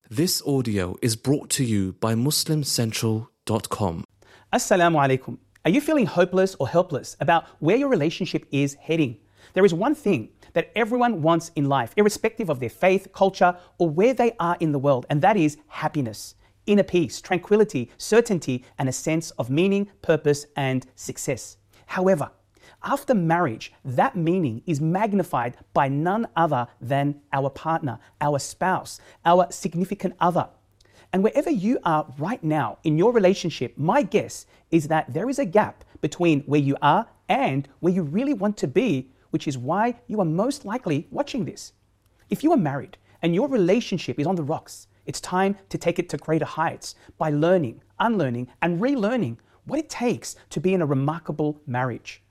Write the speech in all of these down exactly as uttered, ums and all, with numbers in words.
This audio is brought to you by muslim central dot com. Assalamu alaikum. Are you feeling hopeless or helpless about where your relationship is heading? There is one thing that everyone wants in life, irrespective of their faith, culture, or where they are in the world, and that is happiness, inner peace, tranquility, certainty, and a sense of meaning, purpose, and success. However, after marriage, that meaning is magnified by none other than our partner, our spouse, our significant other. And wherever you are right now in your relationship, my guess is that there is a gap between where you are and where you really want to be, which is why you are most likely watching this. If you are married and your relationship is on the rocks, it's time to take it to greater heights by learning, unlearning, and relearning what it takes to be in a remarkable marriage.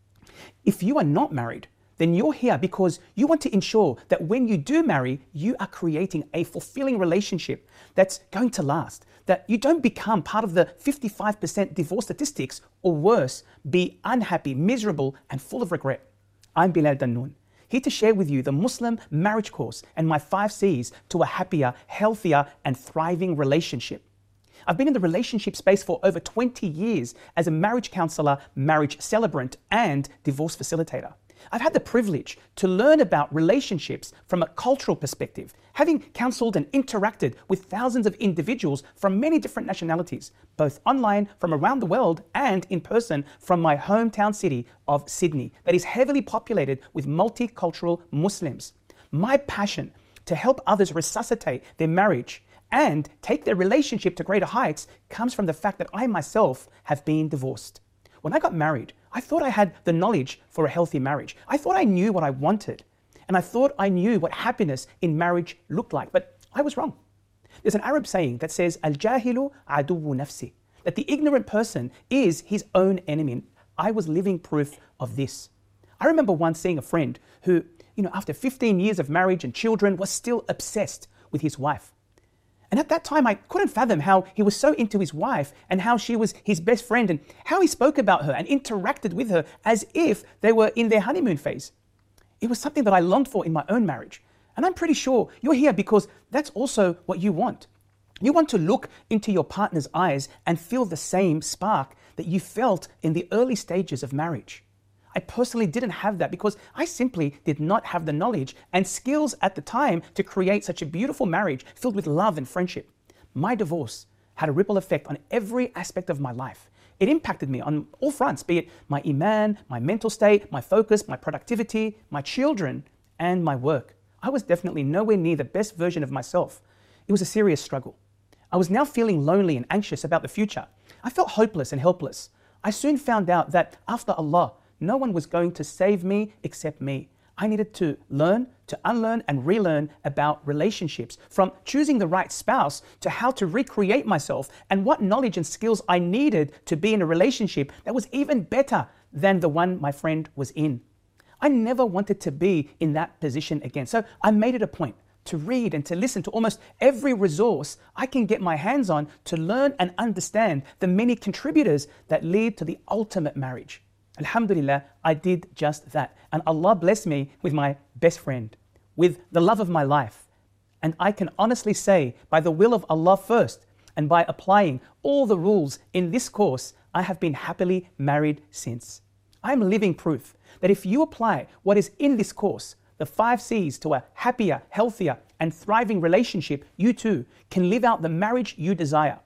If you are not married, then you're here because you want to ensure that when you do marry, you are creating a fulfilling relationship that's going to last, that you don't become part of the fifty-five percent divorce statistics, or worse, be unhappy, miserable, and full of regret. I'm Bilal Dannoun, here to share with you the Muslim marriage course and my five C's to a happier, healthier, and thriving relationship. I've been in the relationship space for over twenty years as a marriage counselor, marriage celebrant, and divorce facilitator. I've had the privilege to learn about relationships from a cultural perspective, having counseled and interacted with thousands of individuals from many different nationalities, both online from around the world and in person from my hometown city of Sydney, that is heavily populated with multicultural Muslims. My passion to help others resuscitate their marriage and take their relationship to greater heights comes from the fact that I myself have been divorced. When I got married, I thought I had the knowledge for a healthy marriage. I thought I knew what I wanted, and I thought I knew what happiness in marriage looked like, but I was wrong. There's an Arab saying that says, Al-jahilu aduwu nafsi, that the ignorant person is his own enemy. I was living proof of this. I remember once seeing a friend who, you know, after fifteen years of marriage and children, was still obsessed with his wife. And at that time, I couldn't fathom how he was so into his wife and how she was his best friend and how he spoke about her and interacted with her as if they were in their honeymoon phase. It was something that I longed for in my own marriage. And I'm pretty sure you're here because that's also what you want. You want to look into your partner's eyes and feel the same spark that you felt in the early stages of marriage. I personally didn't have that because I simply did not have the knowledge and skills at the time to create such a beautiful marriage filled with love and friendship. My divorce had a ripple effect on every aspect of my life. It impacted me on all fronts, be it my iman, my mental state, my focus, my productivity, my children, and my work. I was definitely nowhere near the best version of myself. It was a serious struggle. I was now feeling lonely and anxious about the future. I felt hopeless and helpless. I soon found out that after Allah, no one was going to save me except me. I needed to learn, to unlearn, and relearn about relationships, from choosing the right spouse to how to recreate myself and what knowledge and skills I needed to be in a relationship that was even better than the one my friend was in. I never wanted to be in that position again. So I made it a point to read and to listen to almost every resource I can get my hands on to learn and understand the many contributors that lead to the ultimate marriage. Alhamdulillah, I did just that. And Allah blessed me with my best friend, with the love of my life. And I can honestly say, by the will of Allah first, and by applying all the rules in this course, I have been happily married since. I am living proof that if you apply what is in this course, the five C's to a happier, healthier, and thriving relationship, you too can live out the marriage you desire.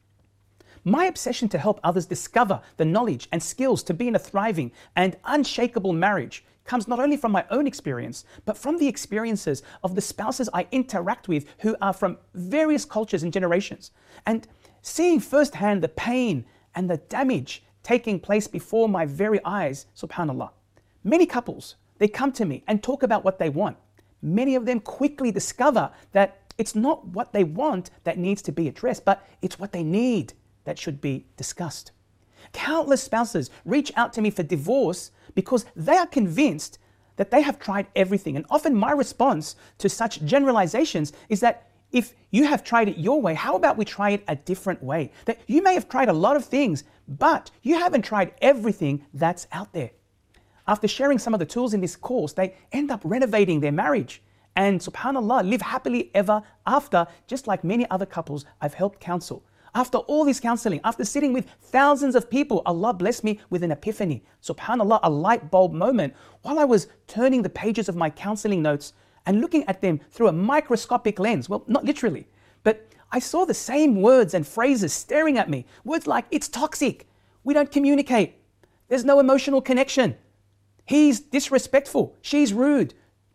My obsession to help others discover the knowledge and skills to be in a thriving and unshakable marriage comes not only from my own experience, but from the experiences of the spouses I interact with who are from various cultures and generations. And seeing firsthand the pain and the damage taking place before my very eyes, subhanAllah. Many couples, they come to me and talk about what they want. Many of them quickly discover that it's not what they want that needs to be addressed, but it's what they need that should be discussed. Countless spouses reach out to me for divorce because they are convinced that they have tried everything. And often my response to such generalizations is that if you have tried it your way, how about we try it a different way? That you may have tried a lot of things, but you haven't tried everything that's out there. After sharing some of the tools in this course, they end up renovating their marriage and subhanAllah, live happily ever after, just like many other couples I've helped counsel. After all this counseling, after sitting with thousands of people, Allah blessed me with an epiphany. SubhanAllah, a light bulb moment while I was turning the pages of my counseling notes and looking at them through a microscopic lens. Well, not literally, but I saw the same words and phrases staring at me. Words like, it's toxic, we don't communicate, there's no emotional connection, he's disrespectful, she's rude,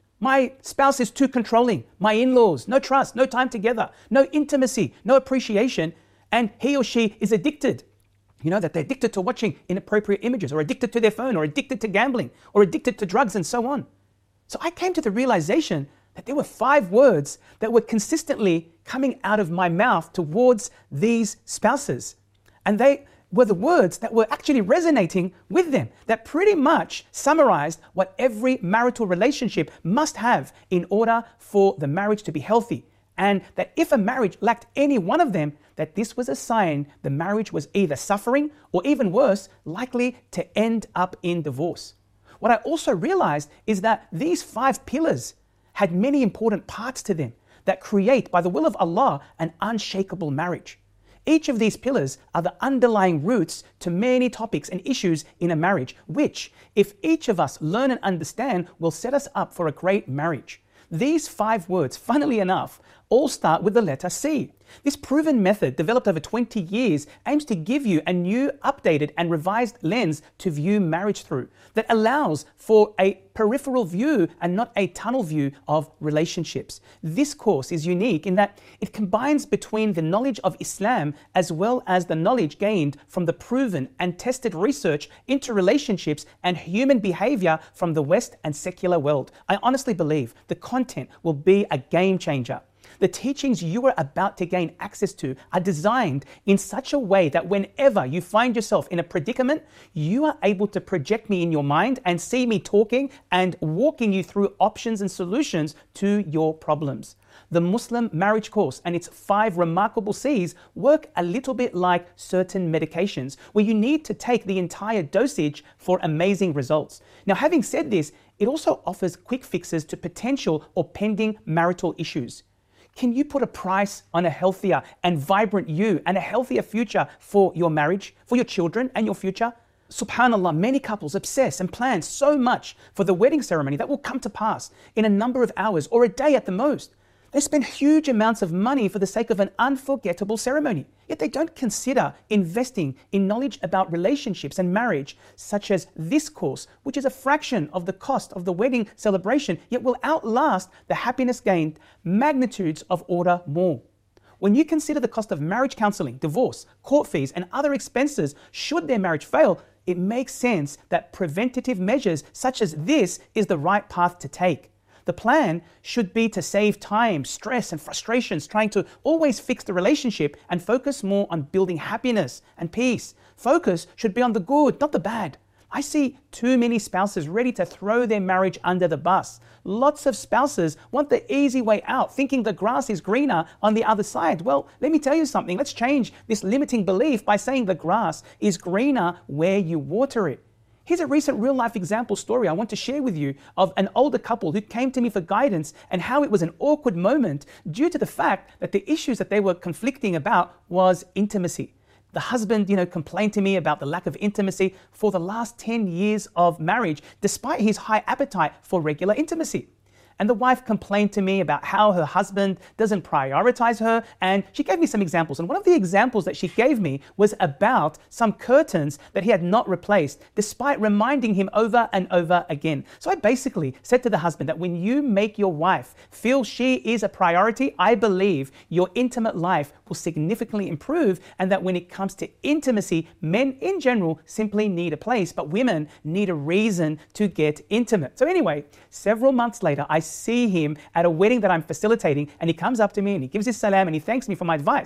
my spouse is too controlling, my in-laws, no trust, no time together, no intimacy, no appreciation, and he or she is addicted. You know, that they're addicted to watching inappropriate images, or addicted to their phone, or addicted to gambling, or addicted to drugs, and so on. So I came to the realization that there were five words that were consistently coming out of my mouth towards these spouses. And they were the words that were actually resonating with them, that pretty much summarized what every marital relationship must have in order for the marriage to be healthy. And that if a marriage lacked any one of them, that this was a sign the marriage was either suffering or, even worse, likely to end up in divorce. What I also realized is that these five pillars had many important parts to them that create, by the will of Allah, an unshakable marriage. Each of these pillars are the underlying roots to many topics and issues in a marriage, which, if each of us learn and understand, will set us up for a great marriage. These five words, funnily enough, all start with the letter C. This proven method, developed over twenty years, aims to give you a new, updated and revised lens to view marriage through that allows for a peripheral view and not a tunnel view of relationships. This course is unique in that it combines between the knowledge of Islam as well as the knowledge gained from the proven and tested research into relationships and human behavior from the West and secular world. I honestly believe the content will be a game changer. The teachings you are about to gain access to are designed in such a way that whenever you find yourself in a predicament, you are able to project me in your mind and see me talking and walking you through options and solutions to your problems. The Muslim marriage course and its five remarkable C's work a little bit like certain medications, where you need to take the entire dosage for amazing results. Now, having said this, it also offers quick fixes to potential or pending marital issues. Can you put a price on a healthier and vibrant you and a healthier future for your marriage, for your children and your future? SubhanAllah, many couples obsess and plan so much for the wedding ceremony that will come to pass in a number of hours or a day at the most. They spend huge amounts of money for the sake of an unforgettable ceremony, yet they don't consider investing in knowledge about relationships and marriage, such as this course, which is a fraction of the cost of the wedding celebration, yet will outlast the happiness gained magnitudes of order more. When you consider the cost of marriage counseling, divorce, court fees, and other expenses should their marriage fail, it makes sense that preventative measures such as this is the right path to take. The plan should be to save time, stress, and frustrations trying to always fix the relationship and focus more on building happiness and peace. Focus should be on the good, not the bad. I see too many spouses ready to throw their marriage under the bus. Lots of spouses want the easy way out, thinking the grass is greener on the other side. Well, let me tell you something. Let's change this limiting belief by saying the grass is greener where you water it. Here's a recent real-life example story I want to share with you of an older couple who came to me for guidance and how it was an awkward moment due to the fact that the issues that they were conflicting about was intimacy. The husband, you know, complained to me about the lack of intimacy for the last ten years of marriage, despite his high appetite for regular intimacy. And the wife complained to me about how her husband doesn't prioritize her, and she gave me some examples. And one of the examples that she gave me was about some curtains that he had not replaced, despite reminding him over and over again. So I basically said to the husband that when you make your wife feel she is a priority, I believe your intimate life will significantly improve, and that when it comes to intimacy, men in general simply need a place, but women need a reason to get intimate. So anyway, several months later, I see him at a wedding that I'm facilitating, and he comes up to me and he gives his salam and he thanks me for my advice.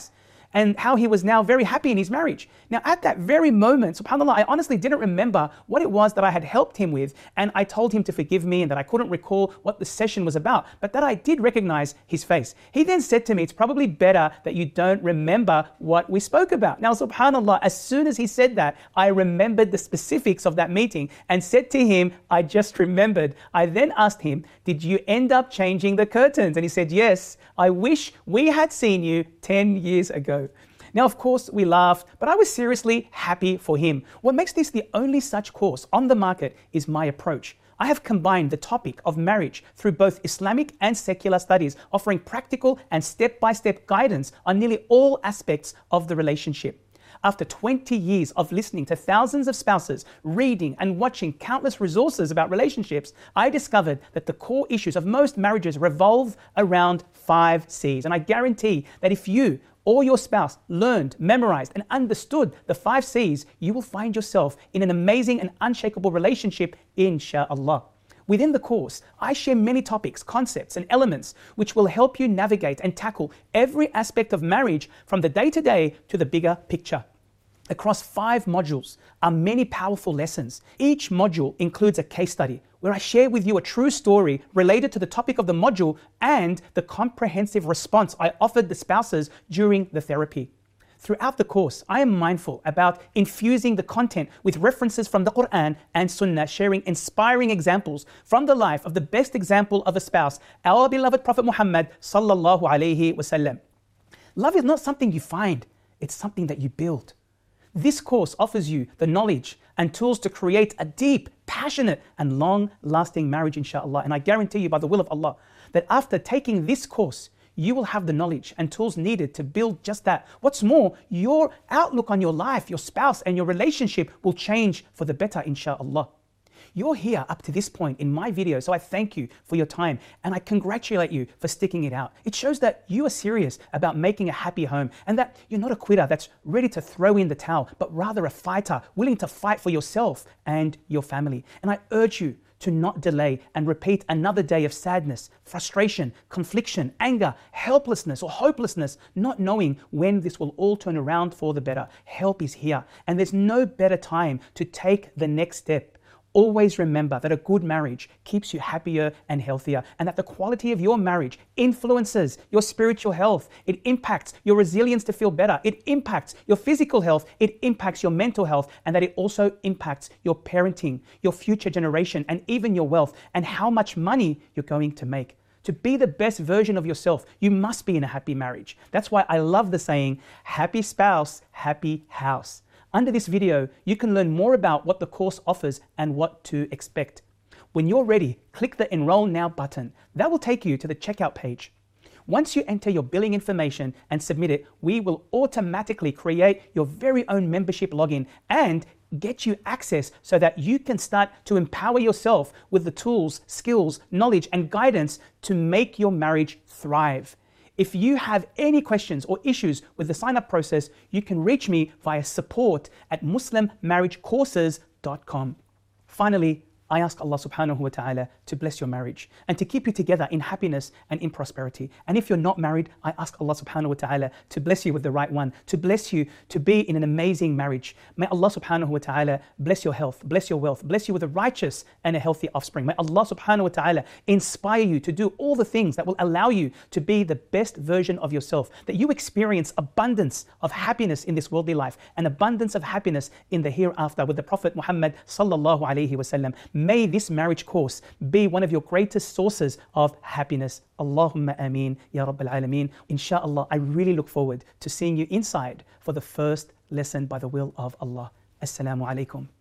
and how he was now very happy in his marriage. Now, at that very moment, subhanAllah, I honestly didn't remember what it was that I had helped him with, and I told him to forgive me and that I couldn't recall what the session was about, but that I did recognize his face. He then said to me, it's probably better that you don't remember what we spoke about. Now, subhanAllah, as soon as he said that, I remembered the specifics of that meeting and said to him, I just remembered. I then asked him, did you end up changing the curtains? And he said, yes, I wish we had seen you ten years ago. Now, of course, we laughed, but I was seriously happy for him. What makes this the only such course on the market is my approach. I have combined the topic of marriage through both Islamic and secular studies, offering practical and step-by-step guidance on nearly all aspects of the relationship. After twenty years of listening to thousands of spouses, reading and watching countless resources about relationships, I discovered that the core issues of most marriages revolve around five C's. And I guarantee that if you or your spouse learned, memorized, and understood the five C's, you will find yourself in an amazing and unshakable relationship, inshallah. Within the course, I share many topics, concepts, and elements which will help you navigate and tackle every aspect of marriage from the day-to-day to the bigger picture. Across five modules are many powerful lessons. Each module includes a case study where I share with you a true story related to the topic of the module and the comprehensive response I offered the spouses during the therapy. Throughout the course, I am mindful about infusing the content with references from the Quran and Sunnah, sharing inspiring examples from the life of the best example of a spouse, our beloved Prophet Muhammad sallallahu alaihi wasallam. Love is not something you find, it's something that you build. This course offers you the knowledge and tools to create a deep, passionate, and long-lasting marriage, inshallah. And I guarantee you, by the will of Allah, that after taking this course, you will have the knowledge and tools needed to build just that. What's more, your outlook on your life, your spouse, and your relationship will change for the better, inshallah. You're here up to this point in my video, so I thank you for your time and I congratulate you for sticking it out. It shows that you are serious about making a happy home and that you're not a quitter that's ready to throw in the towel, but rather a fighter, willing to fight for yourself and your family. And I urge you to not delay and repeat another day of sadness, frustration, confliction, anger, helplessness, or hopelessness, not knowing when this will all turn around for the better. Help is here, and there's no better time to take the next step. Always remember that a good marriage keeps you happier and healthier, and that the quality of your marriage influences your spiritual health. It impacts your resilience to feel better. It impacts your physical health. It impacts your mental health, and that it also impacts your parenting, your future generation, and even your wealth, and how much money you're going to make. To be the best version of yourself, you must be in a happy marriage. That's why I love the saying, happy spouse, happy house. Under this video, you can learn more about what the course offers and what to expect. When you're ready, click the Enroll Now button. That will take you to the checkout page. Once you enter your billing information and submit it, we will automatically create your very own membership login and get you access so that you can start to empower yourself with the tools, skills, knowledge, and guidance to make your marriage thrive. If you have any questions or issues with the sign-up process, you can reach me via support at muslim marriage courses dot com. Finally, I ask Allah subhanahu wa ta'ala to bless your marriage and to keep you together in happiness and in prosperity. And if you're not married, I ask Allah subhanahu wa ta'ala to bless you with the right one, to bless you to be in an amazing marriage. May Allah subhanahu wa ta'ala bless your health, bless your wealth, bless you with a righteous and a healthy offspring. May Allah subhanahu wa ta'ala inspire you to do all the things that will allow you to be the best version of yourself, that you experience abundance of happiness in this worldly life and abundance of happiness in the hereafter with the Prophet Muhammad sallallahu alaihi wasallam. May this marriage course be one of your greatest sources of happiness. Allahumma ameen, ya Rabbil Alameen. Insha'Allah, I really look forward to seeing you inside for the first lesson by the will of Allah. Assalamu alaikum.